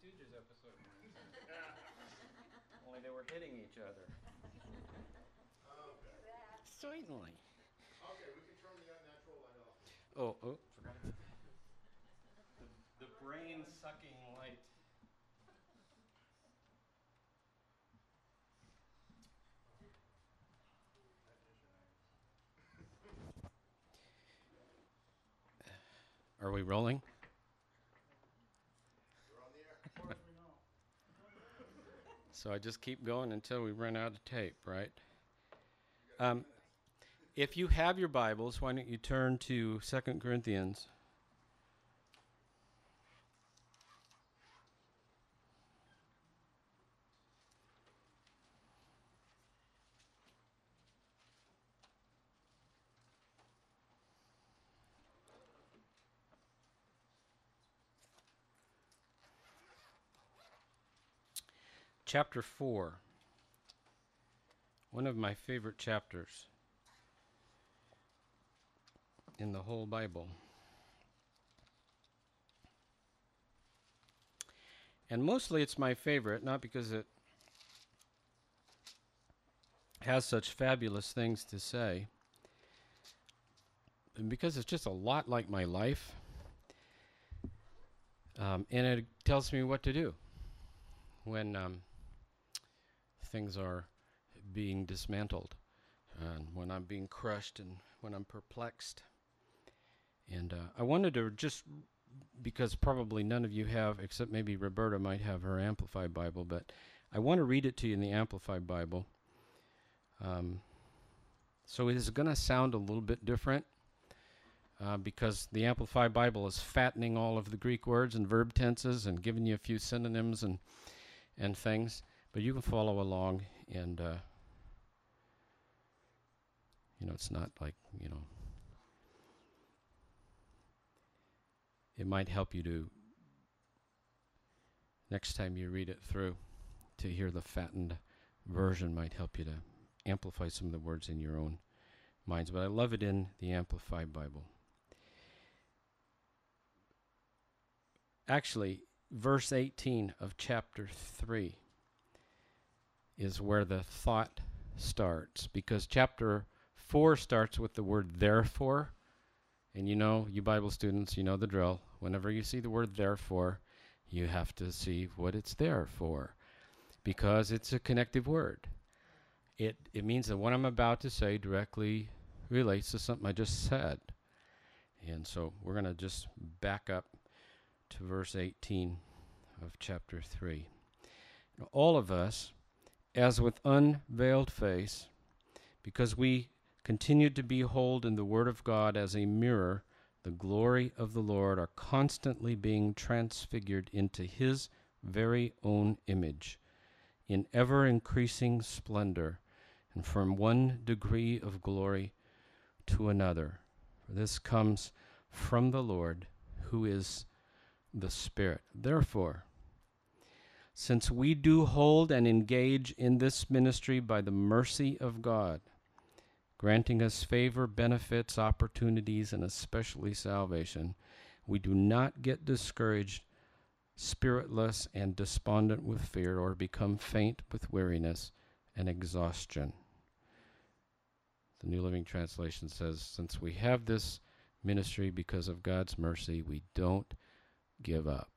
Stooges episode. Only they were hitting each other. Okay. Certainly. Okay, we can turn the unnatural light off. Oh, forgot about the brain-sucking light. Are we rolling? We're on the air. As far as we know. So I just keep going until we run out of tape, right? If you have your Bibles, why don't you turn to 2 Corinthians? Chapter 4. One of my favorite chapters in the whole Bible. And mostly it's my favorite, not because it has such fabulous things to say, and because it's just a lot like my life, and it tells me what to do when things are being dismantled, and when I'm being crushed, and when I'm perplexed. And I wanted to just, because probably none of you have, except maybe Roberta might have her Amplified Bible, but I want to read it to you in the Amplified Bible. So it is going to sound a little bit different because the Amplified Bible is fattening all of the Greek words and verb tenses and giving you a few synonyms and things. But you can follow along, and it's not like, it might help you to, next time you read it through, to hear the fattened version might help you to amplify some of the words in your own minds. But I love it in the Amplified Bible. Actually, verse 18 of chapter 3 is where the thought starts, because chapter 4 starts with the word therefore. And you Bible students, you know the drill. Whenever you see the word therefore, you have to see what it's there for, because it's a connective word. It means that what I'm about to say directly relates to something I just said. And so we're going to just back up to verse 18 of chapter 3. All of us, as with unveiled face, because we continue to behold in the Word of God as a mirror the glory of the Lord, are constantly being transfigured into His very own image, in ever-increasing splendor, and from one degree of glory to another. For this comes from the Lord, who is the Spirit. Therefore, since we do hold and engage in this ministry by the mercy of God, granting us favor, benefits, opportunities, and especially salvation, we do not get discouraged, spiritless, and despondent with fear, or become faint with weariness and exhaustion. The New Living Translation says, since we have this ministry because of God's mercy, we don't give up.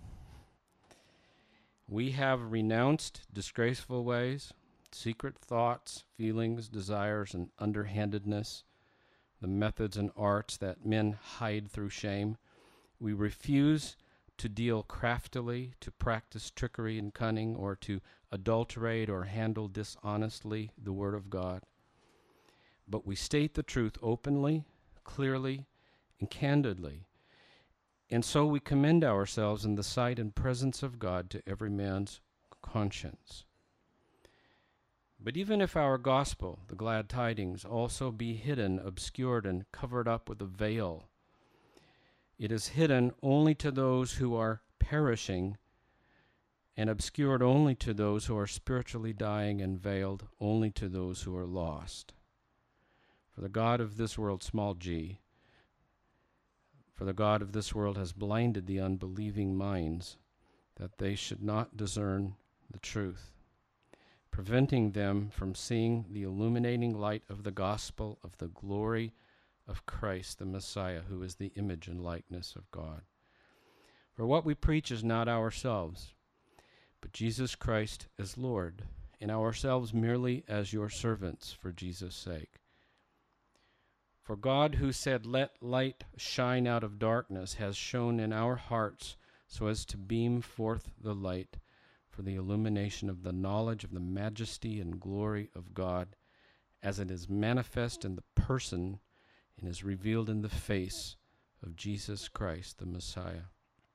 We have renounced disgraceful ways, secret thoughts, feelings, desires, and underhandedness, the methods and arts that men hide through shame. We refuse to deal craftily, to practice trickery and cunning, or to adulterate or handle dishonestly the Word of God. But we state the truth openly, clearly, and candidly. And so we commend ourselves in the sight and presence of God to every man's conscience. But even if our gospel, the glad tidings, also be hidden, obscured, and covered up with a veil, it is hidden only to those who are perishing, and obscured only to those who are spiritually dying, and veiled only to those who are lost. For the God of this world, small g, for the God of this world has blinded the unbelieving minds, that they should not discern the truth, preventing them from seeing the illuminating light of the gospel of the glory of Christ the Messiah, who is the image and likeness of God. For what we preach is not ourselves, but Jesus Christ as Lord, and ourselves merely as your servants for Jesus' sake. For God, who said, "Let light shine out of darkness," has shone in our hearts so as to beam forth the light for the illumination of the knowledge of the majesty and glory of God, as it is manifest in the person and is revealed in the face of Jesus Christ the Messiah.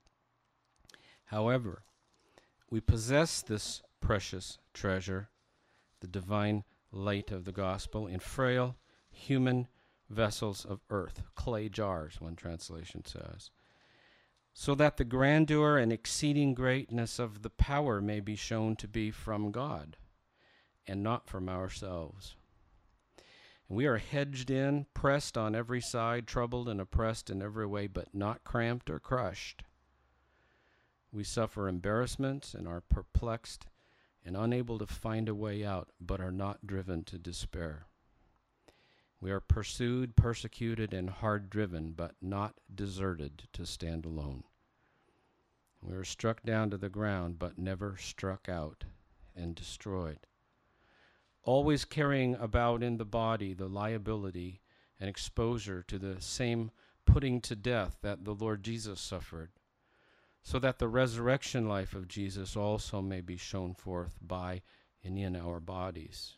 However, we possess this precious treasure, the divine light of the gospel, in frail human vessels of earth, clay jars, one translation says, so that the grandeur and exceeding greatness of the power may be shown to be from God and not from ourselves. And we are hedged in, pressed on every side, troubled and oppressed in every way, but not cramped or crushed. We suffer embarrassments and are perplexed and unable to find a way out, but are not driven to despair. We are pursued, persecuted, and hard driven, but not deserted to stand alone. We are struck down to the ground, but never struck out and destroyed. Always carrying about in the body the liability and exposure to the same putting to death that the Lord Jesus suffered, so that the resurrection life of Jesus also may be shown forth by and in our bodies.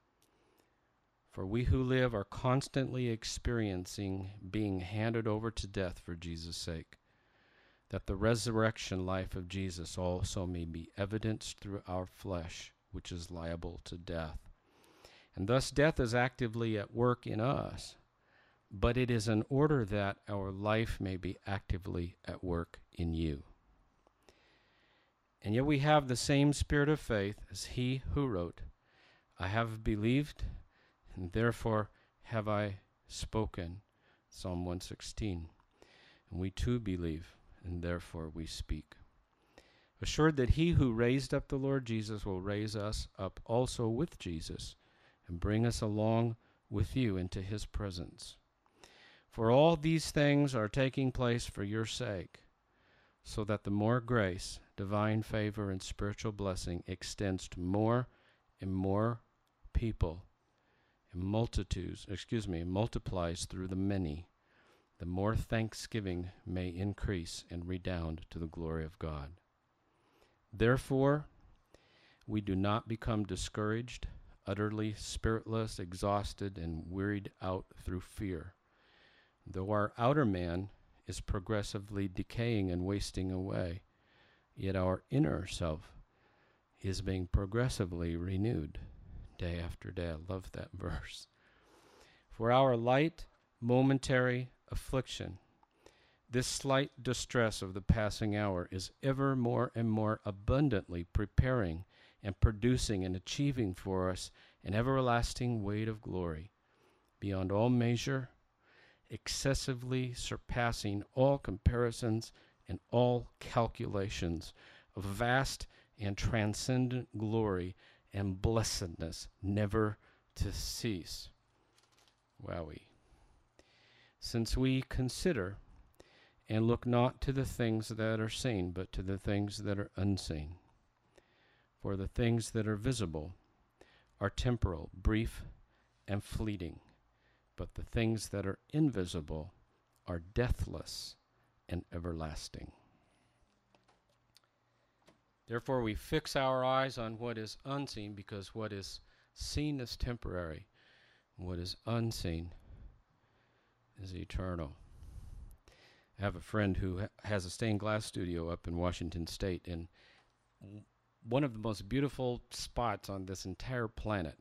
For we who live are constantly experiencing being handed over to death for Jesus' sake, that the resurrection life of Jesus also may be evidenced through our flesh, which is liable to death. And thus death is actively at work in us, but it is in order that our life may be actively at work in you. And yet we have the same spirit of faith as he who wrote, "I have believed, and therefore have I spoken," Psalm 116. And we too believe, and therefore we speak. Assured that he who raised up the Lord Jesus will raise us up also with Jesus and bring us along with you into his presence. For all these things are taking place for your sake, so that the more grace, divine favor, and spiritual blessing extends to more and more people, and multiplies through the many, the more thanksgiving may increase and redound to the glory of God. Therefore, we do not become discouraged, utterly spiritless, exhausted, and wearied out through fear. Though our outer man is progressively decaying and wasting away, yet our inner self is being progressively renewed day after day. I love that verse. For our light, momentary affliction, this slight distress of the passing hour, is ever more and more abundantly preparing and producing and achieving for us an everlasting weight of glory, beyond all measure, excessively surpassing all comparisons and all calculations, of vast and transcendent glory and blessedness, never to cease. Wowie. Since we consider and look not to the things that are seen, but to the things that are unseen. For the things that are visible are temporal, brief, and fleeting, but the things that are invisible are deathless and everlasting. Therefore we fix our eyes on what is unseen, because what is seen is temporary, and what is unseen is eternal. I have a friend who has a stained glass studio up in Washington State, and one of the most beautiful spots on this entire planet,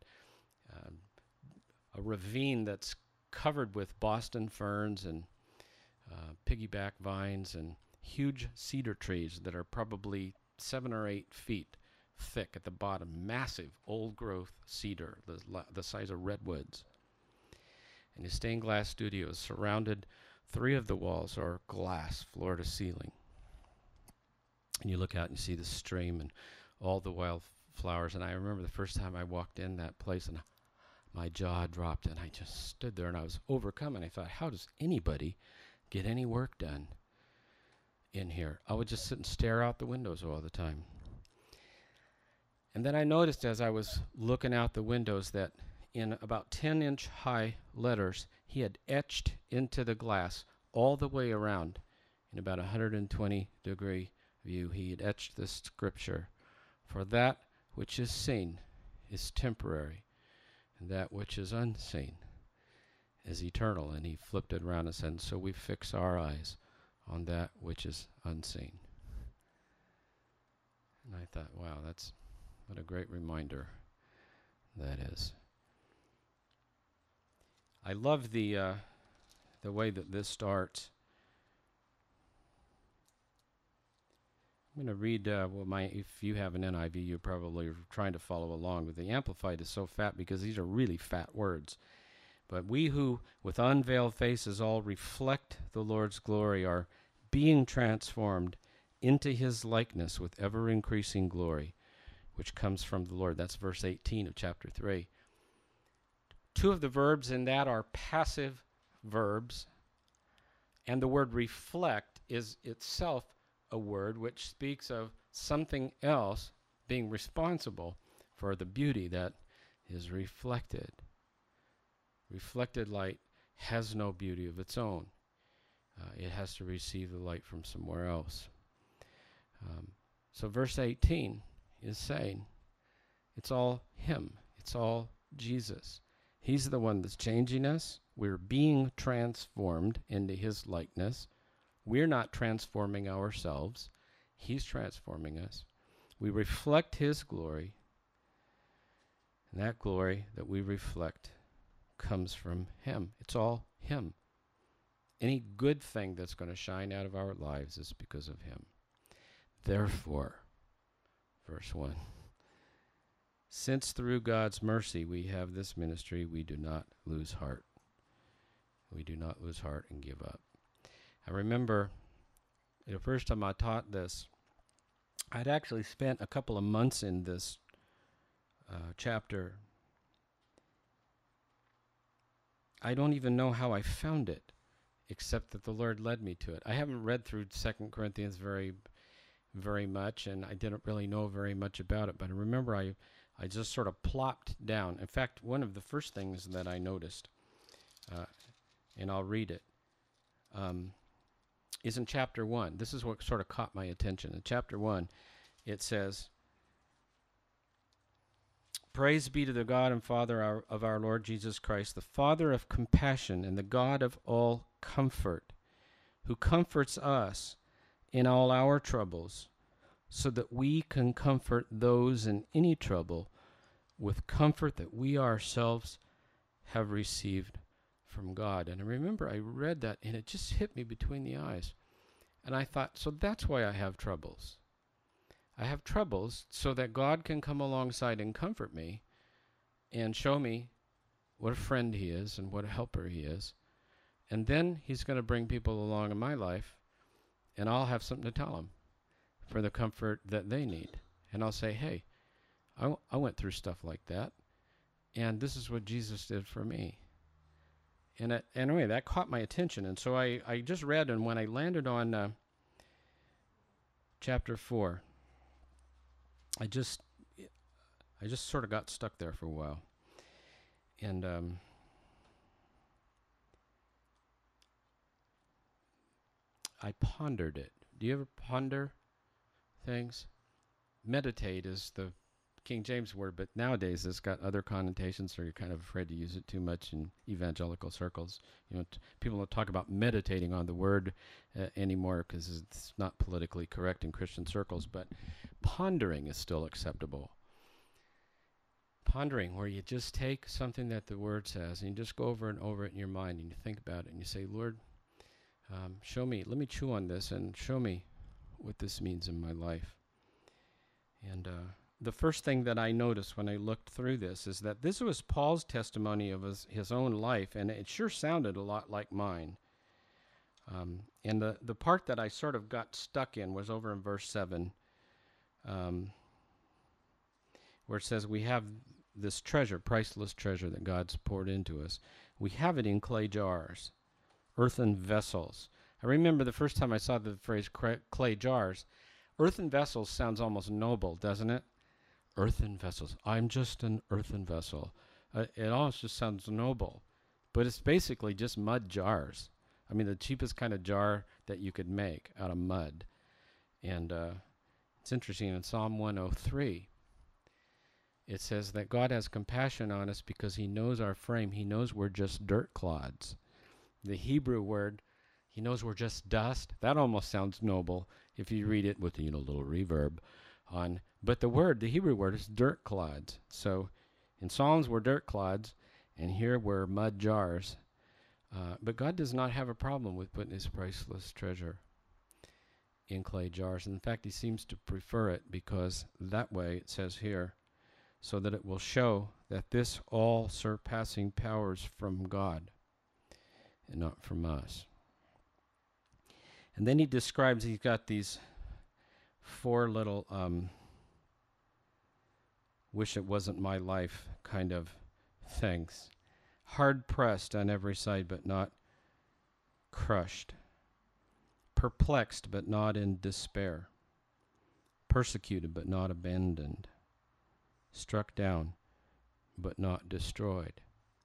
a ravine that's covered with Boston ferns and piggyback vines and huge cedar trees that are probably 7 or 8 feet thick at the bottom, massive old-growth cedar, the size of redwoods. And his stained glass studio is surrounded, 3 of the walls are glass, floor to ceiling. And you look out and you see the stream and all the wildflowers. And I remember the first time I walked in that place and my jaw dropped and I just stood there and I was overcome. And I thought, how does anybody get any work done in here? I would just sit and stare out the windows all the time. And then I noticed as I was looking out the windows that in about 10-inch high letters, he had etched into the glass all the way around in about 120-degree view. He had etched this scripture, "For that which is seen is temporary, and that which is unseen is eternal." And he flipped it around and said, "So we fix our eyes on that which is unseen." And I thought, wow, what a great reminder that is. I love the way that this starts. I'm going to read, if you have an NIV, you're probably trying to follow along, but the Amplified is so fat because these are really fat words. But we who with unveiled faces all reflect the Lord's glory are being transformed into his likeness with ever-increasing glory, which comes from the Lord. That's verse 18 of chapter 3. Two of the verbs in that are passive verbs, and the word reflect is itself a word which speaks of something else being responsible for the beauty that is reflected. Reflected light has no beauty of its own. It has to receive the light from somewhere else. So verse 18 is saying it's all him. It's all Jesus. He's the one that's changing us. We're being transformed into his likeness. We're not transforming ourselves. He's transforming us. We reflect his glory. And that glory that we reflect comes from him. It's all him. Any good thing that's going to shine out of our lives is because of him. Therefore, verse 1, since through God's mercy we have this ministry, we do not lose heart. We do not lose heart and give up. I remember the first time I taught this, I'd actually spent a couple of months in this chapter. I don't even know how I found it, except that the Lord led me to it. I haven't read through 2 Corinthians very much, and I didn't really know very much about it, but I remember I just sort of plopped down. In fact, one of the first things that I noticed, and I'll read it, is in chapter 1. This is what sort of caught my attention. In chapter 1, it says, "Praise be to the God and Father of our Lord Jesus Christ, the Father of compassion and the God of all comfort, who comforts us in all our troubles, so that we can comfort those in any trouble with comfort that we ourselves have received from God." And I remember I read that, and it just hit me between the eyes. And I thought, so that's why I have troubles. I have troubles so that God can come alongside and comfort me and show me what a friend he is and what a helper he is. And then he's going to bring people along in my life, and I'll have something to tell them for the comfort that they need. And I'll say, hey, I went through stuff like that, and this is what Jesus did for me. And anyway, that caught my attention. And so I just read, and when I landed on chapter 4, I just sort of got stuck there for a while. And I pondered it. Do you ever ponder things? Meditate is the King James word, but nowadays it's got other connotations, so you're kind of afraid to use it too much in evangelical circles. You know, people don't talk about meditating on the word anymore because it's not politically correct in Christian circles, but pondering is still acceptable. Pondering, where you just take something that the word says and you just go over and over it in your mind and you think about it and you say, Lord, show me, let me chew on this and show me what this means in my life. And the first thing that I noticed when I looked through this is that this was Paul's testimony of his own life, and it sure sounded a lot like mine. And the part that I sort of got stuck in was over in verse 7, where it says we have this treasure, priceless treasure that God's poured into us. We have it in clay jars, earthen vessels. I remember the first time I saw the phrase clay jars. Earthen vessels sounds almost noble, doesn't it? Earthen vessels. I'm just an earthen vessel. It almost just sounds noble, but it's basically just mud jars. I mean, the cheapest kind of jar that you could make out of mud. And it's interesting, in Psalm 103, it says that God has compassion on us because he knows our frame. He knows we're just dirt clods. The Hebrew word, he knows we're just dust. That almost sounds noble if you read it with, a little reverb on. But the Hebrew word is dirt clods. So in Psalms we're dirt clods, and here we're mud jars. But God does not have a problem with putting his priceless treasure in clay jars. In fact, he seems to prefer it because that way, it says here, so that it will show that this all-surpassing power is from God and not from us. And then he describes, he's got these 4 little wish it wasn't my life kind of things. Hard pressed on every side, but not crushed. Perplexed, but not in despair. Persecuted, but not abandoned. Struck down, but not destroyed.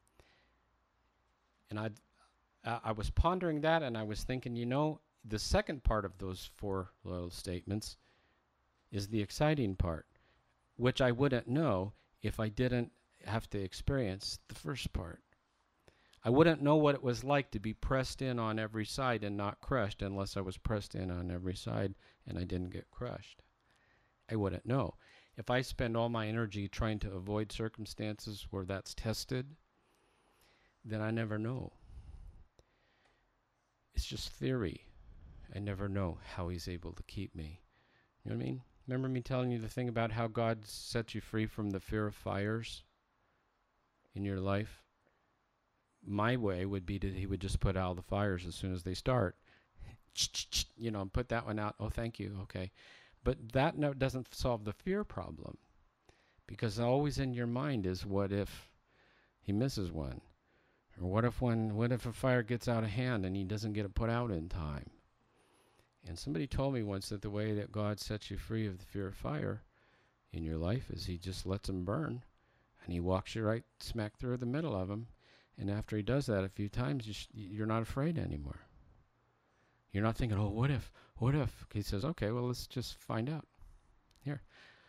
And I was pondering that, and I was thinking, the second part of those 4 little statements is the exciting part, which I wouldn't know if I didn't have to experience the first part. I wouldn't know what it was like to be pressed in on every side and not crushed unless I was pressed in on every side and I didn't get crushed. I wouldn't know. If I spend all my energy trying to avoid circumstances where that's tested, then I never know. It's just theory. I never know how he's able to keep me. You know what I mean? Remember me telling you the thing about how God sets you free from the fear of fires in your life? My way would be that he would just put out the fires as soon as they start. Put that one out. Oh, thank you. Okay. But that doesn't solve the fear problem, because always in your mind is, what if he misses one? Or what if a fire gets out of hand and he doesn't get it put out in time? And somebody told me once that the way that God sets you free of the fear of fire in your life is he just lets them burn, and he walks you right smack through the middle of them. And after he does that a few times, you're not afraid anymore. You're not thinking, oh, what if? He says, okay, well, let's just find out. Here.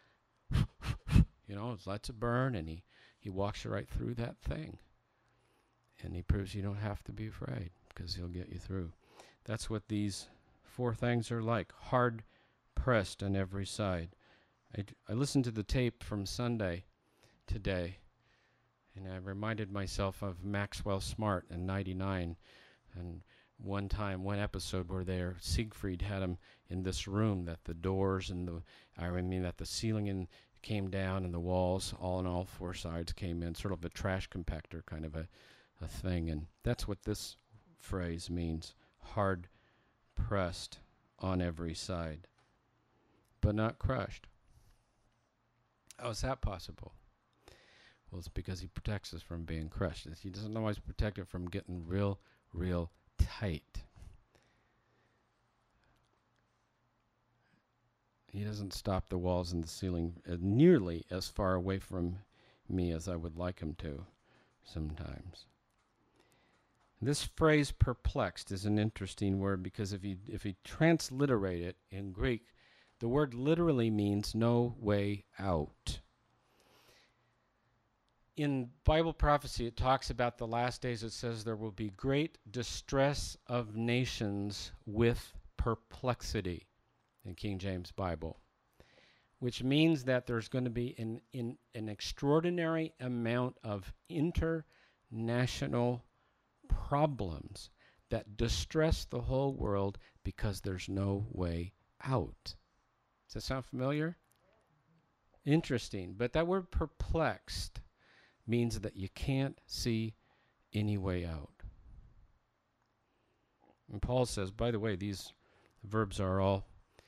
Lets it burn, and he walks you right through that thing. And he proves you don't have to be afraid, because he'll get you through. That's what these 4 things are like. Hard pressed on every side. I listened to the tape from Sunday today, and I reminded myself of Maxwell Smart in '99, and one episode where Siegfried had him in this room that the doors and that the ceiling came down and the walls all on all 4 sides came in, sort of a trash compactor kind of a thing. And that's what this phrase means, hard pressed on every side, but not crushed. How is that possible? Well, it's because he protects us from being crushed. He doesn't always protect it from getting real tight. He doesn't stop the walls and the ceiling nearly as far away from me as I would like him to sometimes. This phrase perplexed is an interesting word, because if you transliterate it in Greek, the word literally means no way out. In Bible prophecy, it talks about the last days. It says there will be great distress of nations with perplexity in King James Bible, which means that there's going to be an extraordinary amount of international problems that distress the whole world because there's no way out. Does that sound familiar? Interesting. But that word perplexed means that you can't see any way out. And Paul says, by the way, these verbs are all,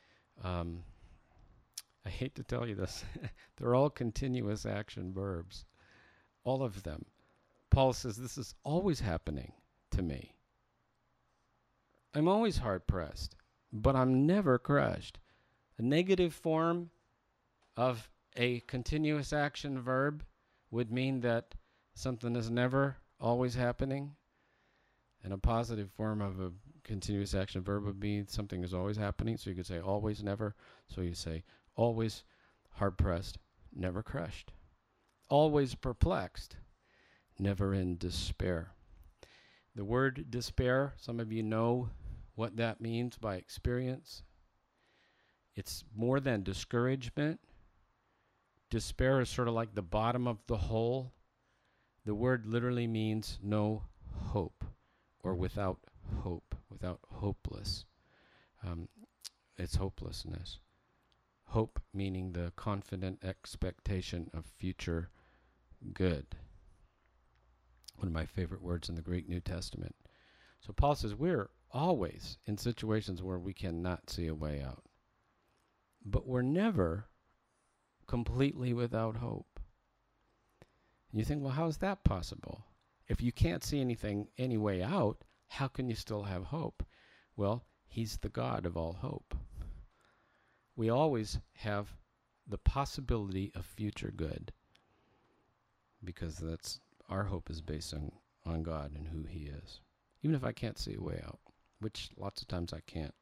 I hate to tell you this, they're all continuous action verbs. All of them. Paul says, this is always happening to me. I'm always hard pressed, but I'm never crushed. A negative form of a continuous action verb would mean that something is never always happening. And a positive form of a continuous action verb would be something is always happening. So you could say always, never. So you say always hard pressed, never crushed. Always perplexed, never in despair. The word despair, some of you know what that means by experience. It's more than discouragement. Despair is sort of like the bottom of the hole. The word literally means no hope, or without hope, without hopeless. It's hopelessness. Hope meaning the confident expectation of future good. One of my favorite words in the Greek New Testament. So Paul says we're always in situations where we cannot see a way out. But we're never completely without hope. And you think, well, how is that possible? If you can't see any way out, how can you still have hope? Well, he's the God of all hope. We always have the possibility of future good because that's our hope is based on God and who he is. Even if I can't see a way out, which lots of times I can't.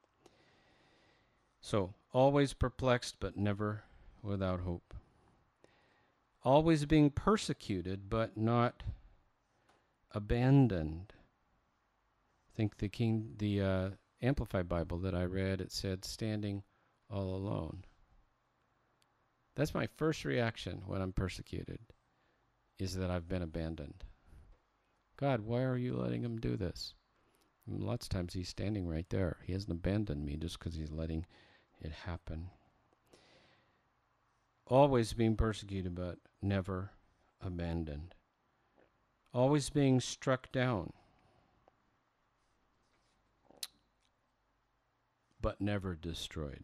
So, always perplexed but never without hope. Always being persecuted but not abandoned. I think the Amplified Bible that I read, it said standing all alone. That's my first reaction when I'm persecuted, is that I've been abandoned. God, why are you letting him do this? And lots of times he's standing right there. He hasn't abandoned me just because he's letting it happen. Always being persecuted but never abandoned. Always being struck down but never destroyed.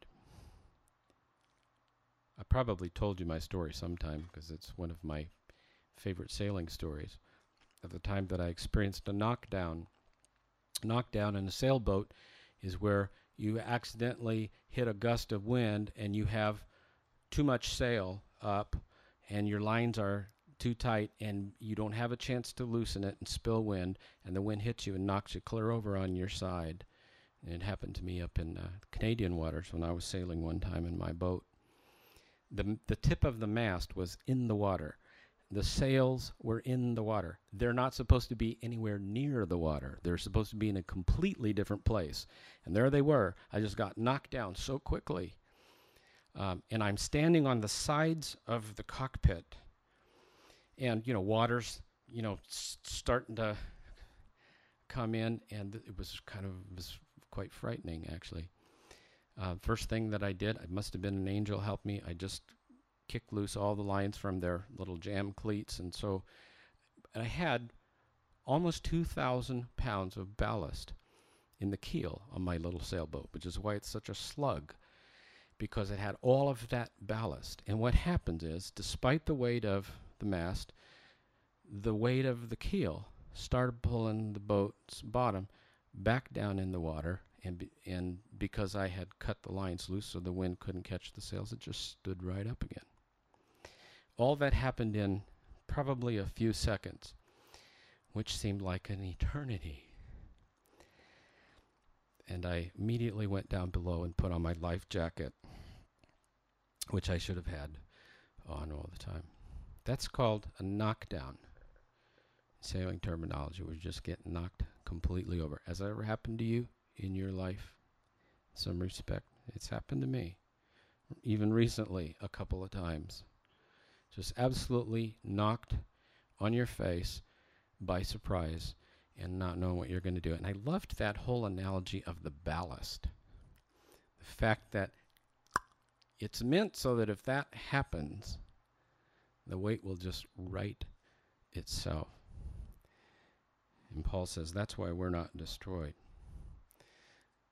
I probably told you my story sometime because it's one of my favorite sailing stories. At the time that I experienced a knockdown. Knockdown in a sailboat is where you accidentally hit a gust of wind and you have too much sail up and your lines are too tight and you don't have a chance to loosen it and spill wind, and the wind hits you and knocks you clear over on your side. And it happened to me up in Canadian waters when I was sailing one time in my boat. The tip of the mast was in the water. The sails were in the water. They're not supposed to be anywhere near the water. They're supposed to be in a completely different place. And there they were. I just got knocked down so quickly. And I'm standing on the sides of the cockpit. And, water's, starting to come in. And it was quite frightening, actually. First thing that I did, it must have been an angel helped me. I just kicked loose all the lines from their little jam cleats. And so I had almost 2,000 pounds of ballast in the keel on my little sailboat, which is why it's such a slug, because it had all of that ballast. And what happens is, despite the weight of the mast, the weight of the keel started pulling the boat's bottom back down in the water. And because I had cut the lines loose so the wind couldn't catch the sails, it just stood right up again. All that happened in probably a few seconds, which seemed like an eternity. And I immediately went down below and put on my life jacket, which I should have had on all the time. That's called a knockdown. Sailing terminology, we just get knocked completely over. Has that ever happened to you in your life? In some respect, it's happened to me. Even recently, a couple of times. Just absolutely knocked on your face by surprise and not knowing what you're going to do. And I loved that whole analogy of the ballast. The fact that it's meant so that if that happens, the weight will just right itself. And Paul says that's why we're not destroyed.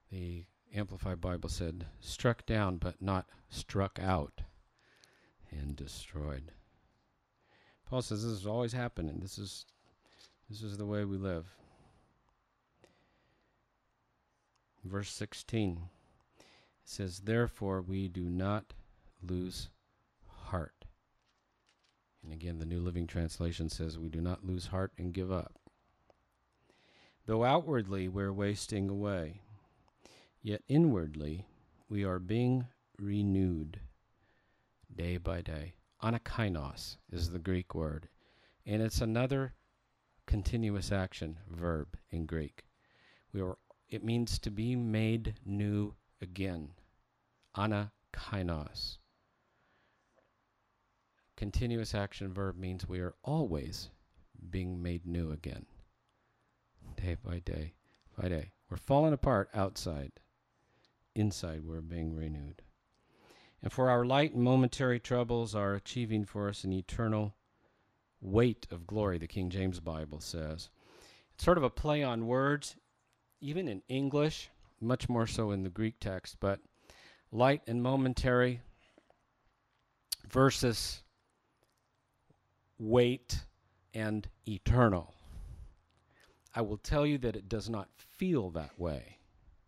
The Amplified Bible said, struck down but not struck out and destroyed. Paul says this is always happening. This is the way we live. Verse 16 says, therefore we do not lose heart. And again, the New Living Translation says, we do not lose heart and give up. Though outwardly we're wasting away, yet inwardly we are being renewed day by day. Anakainos is the Greek word, and it's another continuous action verb in Greek. It means to be made new again. Anakainos. Continuous action verb means we are always being made new again. Day by day by day. We're falling apart outside. Inside we're being renewed. And for our light and momentary troubles are achieving for us an eternal weight of glory, the King James Bible says. It's sort of a play on words, even in English, much more so in the Greek text, but light and momentary versus weight and eternal. I will tell you that it does not feel that way.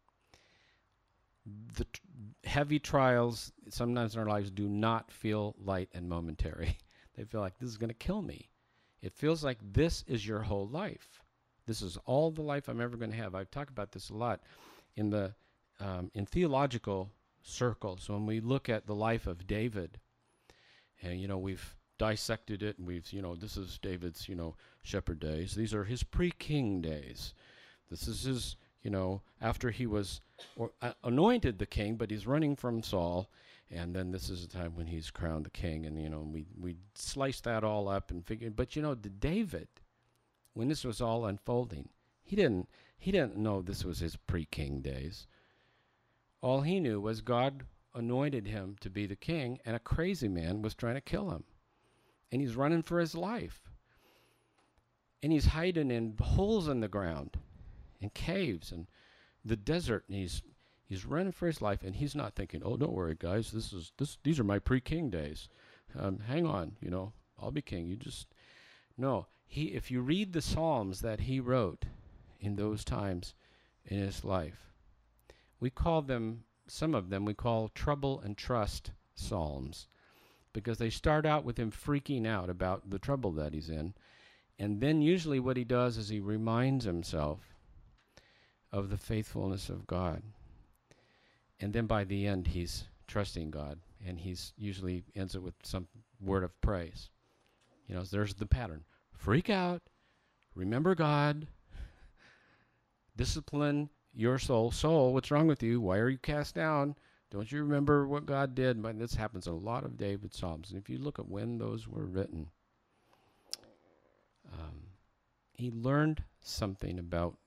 The heavy trials sometimes in our lives do not feel light and momentary. They feel like this is going to kill me. It feels like this is your whole life. This is all the life I'm ever going to have. I've talked about this a lot in the in theological circles. When we look at the life of David, and we've dissected it, and we've this is David's shepherd days. These are his pre-king days. This is his after he was anointed the king, but he's running from Saul, and then this is the time when he's crowned the king, and we slice that all up and figure. But David, when this was all unfolding, he didn't know this was his pre-king days. All he knew was God anointed him to be the king, and a crazy man was trying to kill him, and he's running for his life, and he's hiding in holes in the ground, in caves, and the desert, and he's running for his life, and he's not thinking, oh, don't worry, guys, these are my pre-king days. Hang on, I'll be king. No. If you read the Psalms that he wrote in those times in his life, we call them, some of them we call trouble and trust Psalms, because they start out with him freaking out about the trouble that he's in, and then usually what he does is he reminds himself of the faithfulness of God. And then by the end, he's trusting God, and he's usually ends it with some word of praise. There's the pattern. Freak out, remember God, discipline your soul. Soul, what's wrong with you? Why are you cast down? Don't you remember what God did? But this happens in a lot of David's Psalms. And if you look at when those were written, he learned something about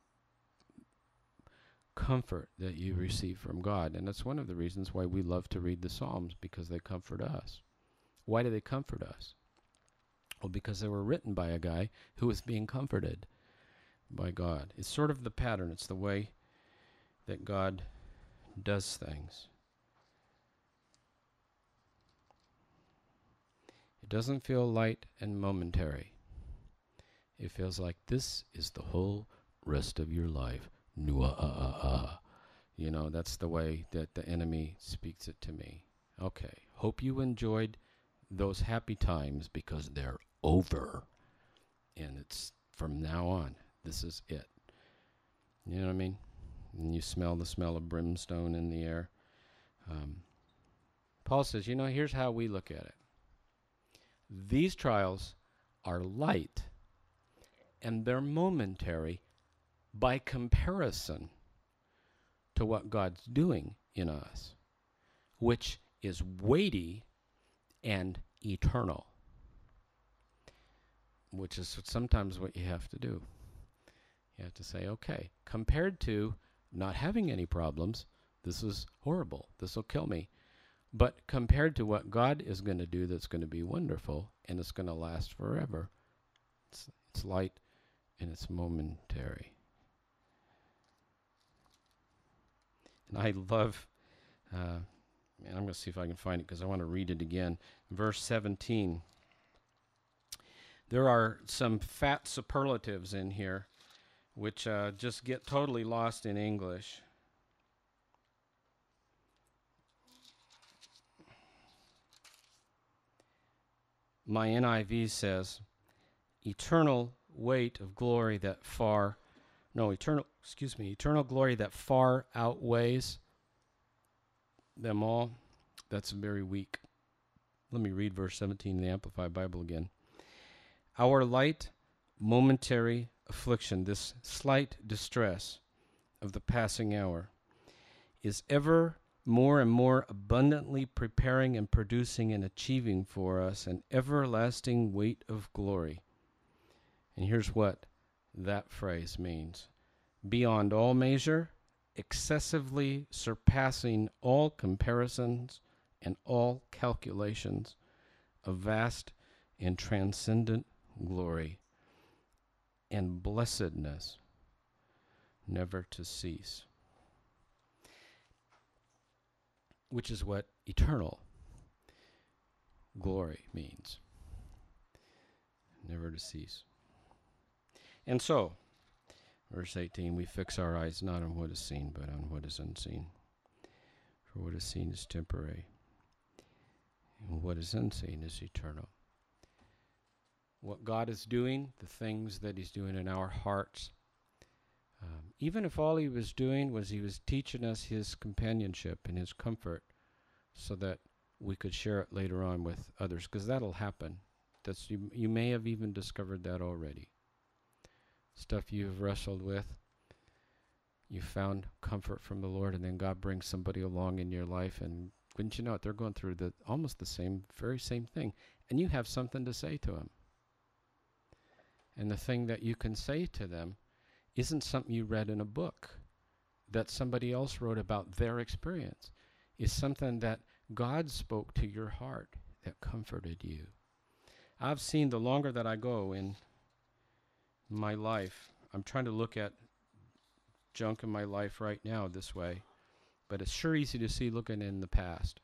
comfort that you receive from God. And that's one of the reasons why we love to read the Psalms, because they comfort us. Why do they comfort us? Well, because they were written by a guy who was being comforted by God. It's sort of the pattern. It's the way that God does things. It doesn't feel light and momentary. It feels like this is the whole rest of your life. That's the way that the enemy speaks it to me. Okay, hope you enjoyed those happy times, because they're over. And it's from now on, this is it. You know what I mean? And you smell the smell of brimstone in the air. Paul says, here's how we look at it. These trials are light, and they're momentary by comparison to what God's doing in us, which is weighty and eternal, which is sometimes what you have to do. You have to say, okay, compared to not having any problems, this is horrible. This will kill me. But compared to what God is going to do, that's going to be wonderful, and it's going to last forever, it's light and it's momentary. And I love, and I'm going to see if I can find it because I want to read it again. Verse 17. There are some fat superlatives in here which just get totally lost in English. My NIV says, eternal weight of glory that far, eternal glory that far outweighs them all. That's very weak. Let me read verse 17 in the Amplified Bible again. Our light, momentary affliction, this slight distress of the passing hour, is ever more and more abundantly preparing and producing and achieving for us an everlasting weight of glory. And here's what that phrase means. Beyond all measure, excessively surpassing all comparisons and all calculations, of vast and transcendent glory and blessedness, never to cease. Which is what eternal glory means. Never to cease. And so, verse 18, we fix our eyes not on what is seen, but on what is unseen. For what is seen is temporary, and what is unseen is eternal. What God is doing, the things that He's doing in our hearts, even if all He was doing was He was teaching us His companionship and His comfort so that we could share it later on with others, because that'll happen. You may have even discovered that already. Stuff you've wrestled with, you found comfort from the Lord, and then God brings somebody along in your life, and wouldn't you know it, they're going through almost the very same thing, and you have something to say to them. And the thing that you can say to them isn't something you read in a book that somebody else wrote about their experience. It's something that God spoke to your heart that comforted you. I've seen, the longer that I go in my life, I'm trying to look at junk in my life right now this way, but it's sure easy to see looking in the past.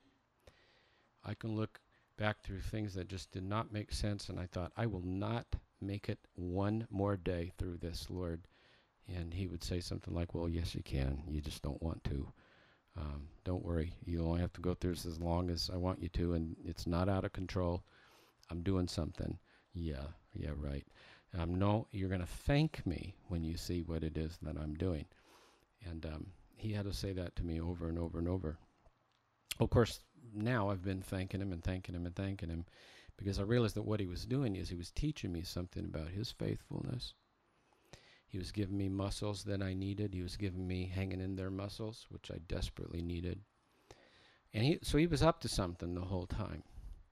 I can look back through things that just did not make sense, and I thought, I will not make it one more day through this, Lord. And He would say something like, well, yes, you can. You just don't want to. Don't worry. You only have to go through this as long as I want you to, and it's not out of control. I'm doing something. Yeah, right. No, you're going to thank me when you see what it is that I'm doing. And He had to say that to me over and over and over. Of course, now I've been thanking Him and thanking Him and thanking Him, because I realized that what He was doing is He was teaching me something about His faithfulness. He was giving me muscles that I needed. He was giving me hanging in there muscles, which I desperately needed. And so He was up to something the whole time.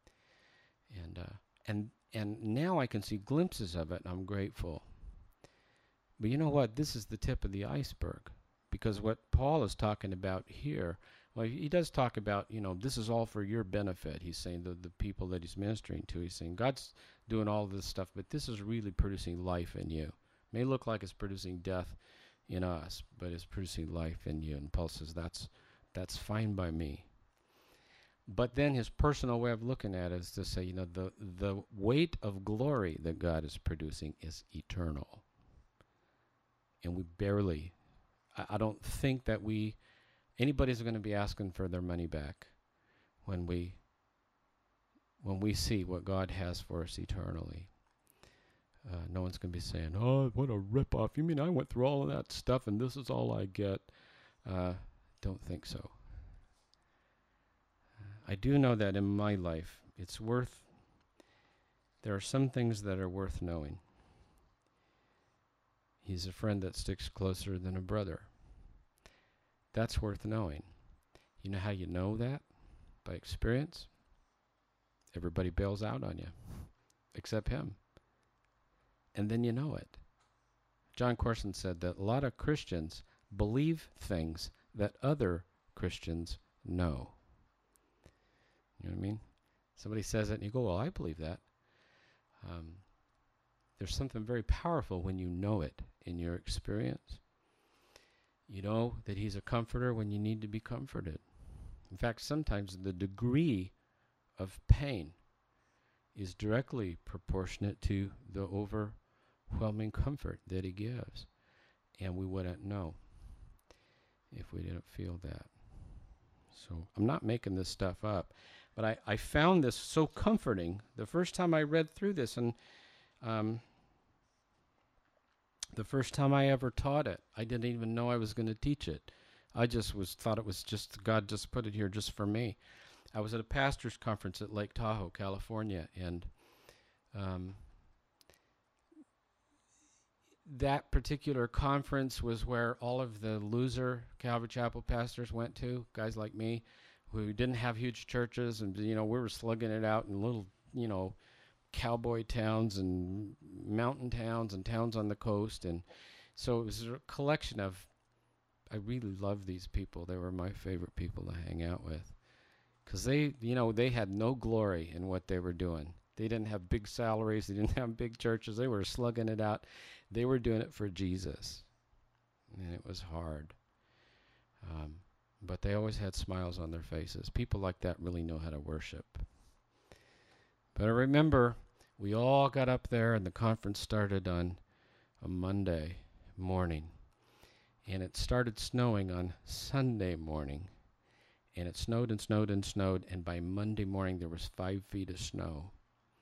And now I can see glimpses of it, and I'm grateful. But you know what? This is the tip of the iceberg, because what Paul is talking about here, well, he does talk about, this is all for your benefit. He's saying the people that he's ministering to, he's saying God's doing all this stuff, but this is really producing life in you. It may look like it's producing death in us, but it's producing life in you. And Paul says that's fine by me. But then his personal way of looking at it is to say, the weight of glory that God is producing is eternal. And we barely, I don't think that anybody's going to be asking for their money back when we see what God has for us eternally. No one's going to be saying, oh, what a ripoff. You mean I went through all of that stuff and this is all I get? Don't think so. I do know that in my life, there are some things that are worth knowing. He's a friend that sticks closer than a brother. That's worth knowing. You know how you know that? By experience. Everybody bails out on you, except him. And then you know it. John Corson said that a lot of Christians believe things that other Christians know. You know what I mean? Somebody says it and you go, well, I believe that. There's something very powerful when you know it in your experience. You know that He's a comforter when you need to be comforted. In fact, sometimes the degree of pain is directly proportionate to the overwhelming comfort that He gives. And we wouldn't know if we didn't feel that. So I'm not making this stuff up, but I found this so comforting the first time I read through this, and the first time I ever taught it. I didn't even know I was going to teach it. I just thought it was just, God just put it here just for me. I was at a pastor's conference at Lake Tahoe, California, and that particular conference was where all of the loser Calvary Chapel pastors went to, guys like me, who didn't have huge churches, and we were slugging it out in little, cowboy towns and mountain towns and towns on the coast. And so it was a collection of, I really loved these people. They were my favorite people to hang out with, because they had no glory in what they were doing. They didn't have big salaries. They didn't have big churches. They were slugging it out. They were doing it for Jesus, and it was hard. But they always had smiles on their faces. People like that really know how to worship. But I remember we all got up there, and the conference started on a Monday morning. And it started snowing on Sunday morning. And it snowed and snowed and snowed, and by Monday morning there was 5 feet of snow.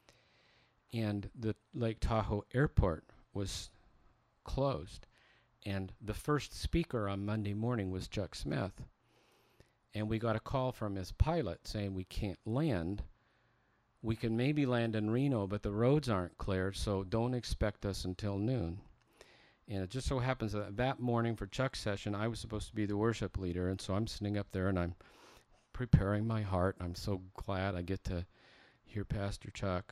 And the Lake Tahoe airport was closed. And the first speaker on Monday morning was Chuck Smith. And we got a call from his pilot saying we can't land. We can maybe land in Reno, but the roads aren't cleared, so don't expect us until noon. And it just so happens that morning for Chuck's session, I was supposed to be the worship leader, and so I'm sitting up there and I'm preparing my heart. I'm so glad I get to hear Pastor Chuck.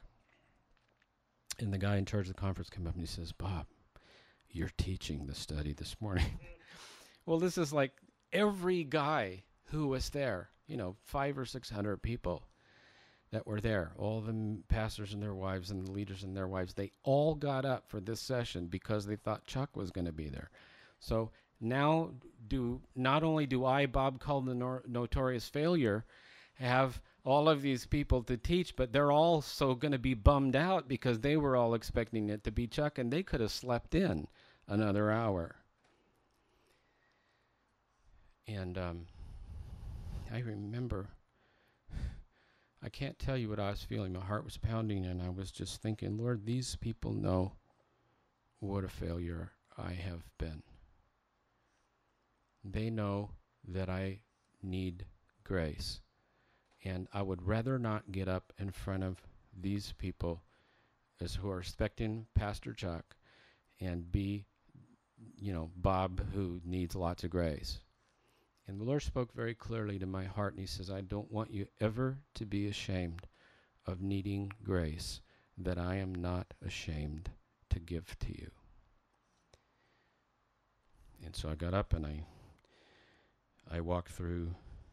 And the guy in charge of the conference came up and he says, "Bob, you're teaching the study this morning." Well, this is like every guy who was there, 500 or 600 people that were there, all the pastors and their wives and the leaders and their wives, they all got up for this session because they thought Chuck was going to be there. So now not only do I, Bob called the notorious failure, have all of these people to teach, but they're also going to be bummed out because they were all expecting it to be Chuck, and they could have slept in another hour. And I remember, I can't tell you what I was feeling. My heart was pounding, and I was just thinking, Lord, these people know what a failure I have been. They know that I need grace. And I would rather not get up in front of these people as who are expecting Pastor Chuck and be, Bob who needs lots of grace. And the Lord spoke very clearly to my heart, and He says, I don't want you ever to be ashamed of needing grace that I am not ashamed to give to you. And so I got up and I walked through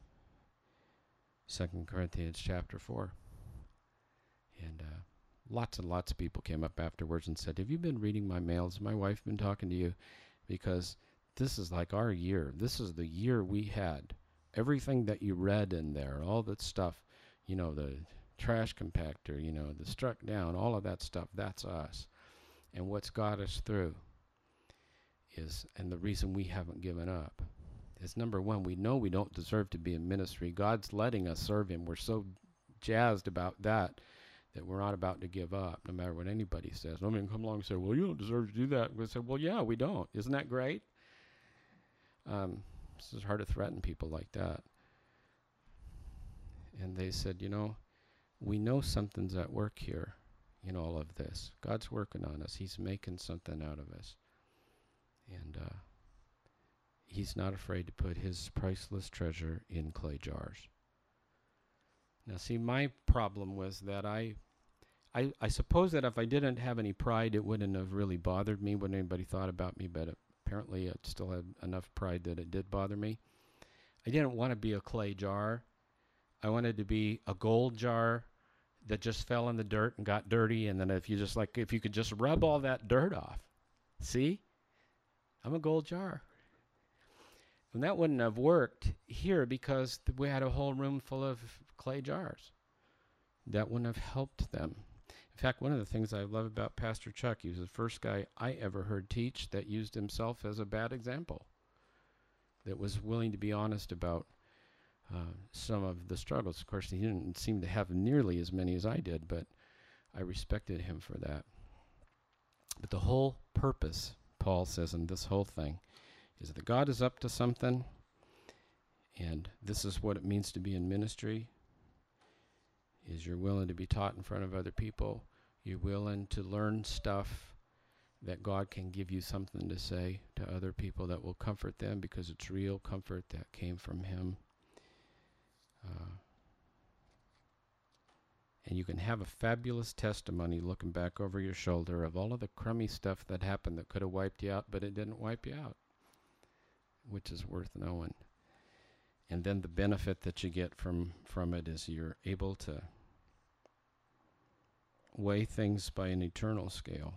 2 Corinthians chapter 4. And lots and lots of people came up afterwards and said, have you been reading my mails? My wife been talking to you? Because this is like our year. This is the year we had. Everything that you read in there, all that stuff, the trash compactor, the struck down, all of that stuff, that's us. And what's got us through is, and the reason we haven't given up, is number one, we know we don't deserve to be in ministry. God's letting us serve Him. We're so jazzed about that we're not about to give up, no matter what anybody says. I mean, come along and say, well, you don't deserve to do that. We say, well, yeah, we don't. Isn't that great? This is hard to threaten people like that. And they said, we know something's at work here in all of this. God's working on us. He's making something out of us. And He's not afraid to put His priceless treasure in clay jars. Now, see, my problem was that I suppose that if I didn't have any pride, it wouldn't have really bothered me what anybody thought about me, but apparently I still had enough pride that it did bother me. I didn't want to be a clay jar. I wanted to be a gold jar that just fell in the dirt and got dirty, and then if you could just rub all that dirt off. See? I'm a gold jar. And that wouldn't have worked here because we had a whole room full of clay jars. That wouldn't have helped them. In fact, one of the things I love about Pastor Chuck, he was the first guy I ever heard teach that used himself as a bad example, that was willing to be honest about some of the struggles. Of course, he didn't seem to have nearly as many as I did, but I respected him for that. But the whole purpose, Paul says in this whole thing, is that God is up to something, and this is what it means to be in ministry, is you're willing to be taught in front of other people. You're willing to learn stuff that God can give you something to say to other people that will comfort them because it's real comfort that came from him. And you can have a fabulous testimony looking back over your shoulder of all of the crummy stuff that happened that could have wiped you out, but it didn't wipe you out, which is worth knowing. And then the benefit that you get from it is you're able to weigh things by an eternal scale.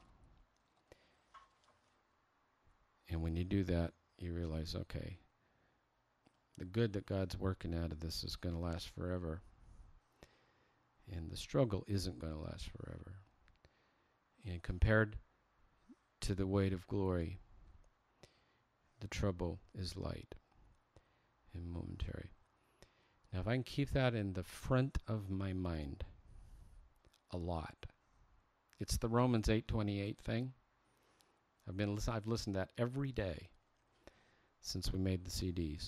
And when you do that, you realize, okay, the good that God's working out of this is going to last forever. And the struggle isn't going to last forever. And compared to the weight of glory, the trouble is light and momentary. Now, if I can keep that in the front of my mind a lot, it's the Romans 8:28 thing. I've listened to that every day since we made the CDs.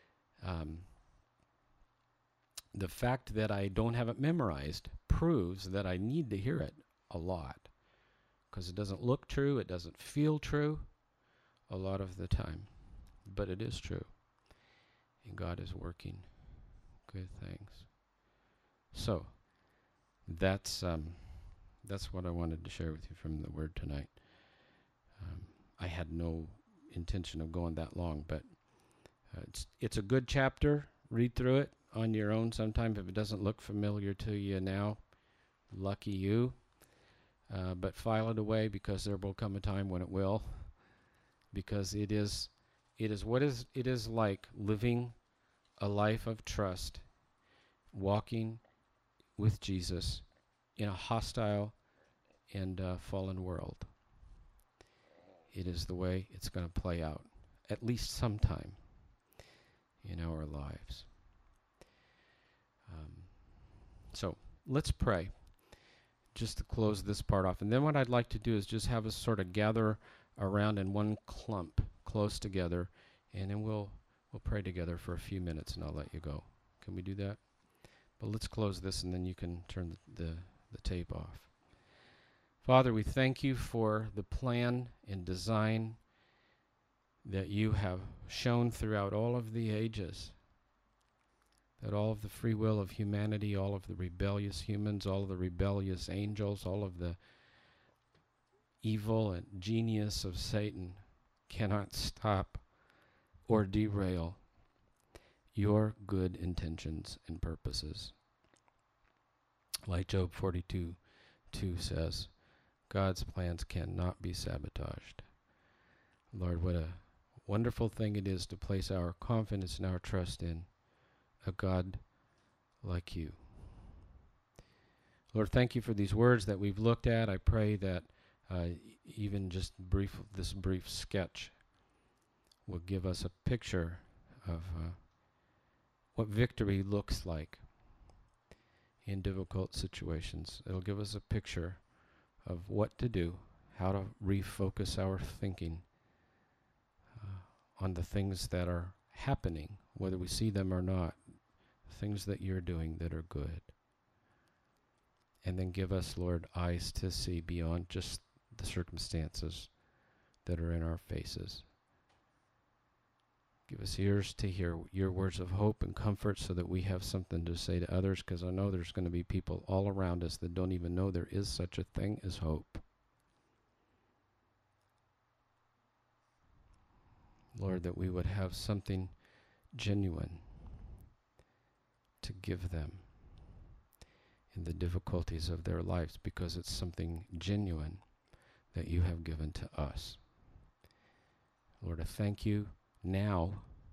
The fact that I don't have it memorized proves that I need to hear it a lot, because it doesn't look true, it doesn't feel true a lot of the time, but it is true, and God is working good things. So that's what I wanted to share with you from the Word tonight. I had no intention of going that long, but it's a good chapter. Read through it on your own sometime. If it doesn't look familiar to you now, lucky you. But file it away, because there will come a time when it will. Because it is what it is like living a life of trust, walking with Jesus in a hostile and fallen world. It is the way it's going to play out, at least sometime in our lives. So let's pray just to close this part off. And then what I'd like to do is just have us sort of gather around in one clump close together, and then we'll pray together for a few minutes, and I'll let you go. Can we do that? But let's close this, and then you can turn the tape off. Father, we thank you for the plan and design that you have shown throughout all of the ages, that all of the free will of humanity, all of the rebellious humans, all of the rebellious angels, all of the evil and genius of Satan cannot stop or derail your good intentions and purposes. Like Job 42:2 says, God's plans cannot be sabotaged. Lord, what a wonderful thing it is to place our confidence and our trust in a God like you. Lord, thank you for these words that we've looked at. I pray that even just this brief sketch will give us a picture of what victory looks like in difficult situations. It'll give us a picture of what to do, how to refocus our thinking on the things that are happening, whether we see them or not, things that you're doing that are good. And then give us, Lord, eyes to see beyond just the circumstances that are in our faces. Give us ears to hear your words of hope and comfort so that we have something to say to others, because I know there's going to be people all around us that don't even know there is such a thing as hope. Lord, that we would have something genuine to give them in the difficulties of their lives, because it's something genuine that you have given to us. Lord, I thank you now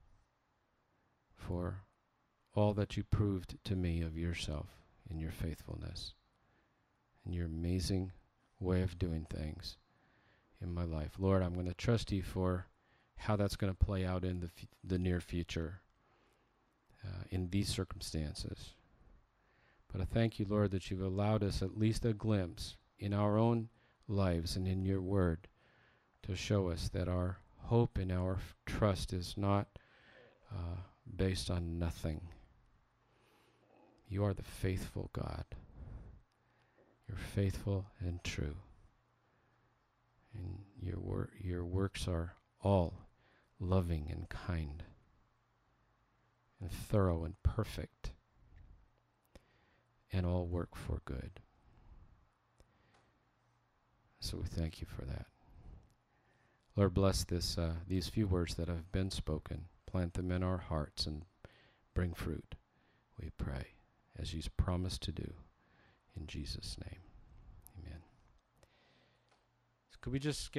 for all that you proved to me of yourself and your faithfulness and your amazing way of doing things in my life. Lord, I'm going to trust you for how that's going to play out in the near future in these circumstances. But I thank you, Lord, that you've allowed us at least a glimpse in our own lives and in your word to show us that our hope and our trust is not based on nothing. You are the faithful God. You're faithful and true. And your works are all loving and kind and thorough and perfect, and all work for good. So we thank you for that. Lord, bless these few words that have been spoken. Plant them in our hearts and bring fruit, we pray, as you've promised to do. In Jesus' name, amen. So could we just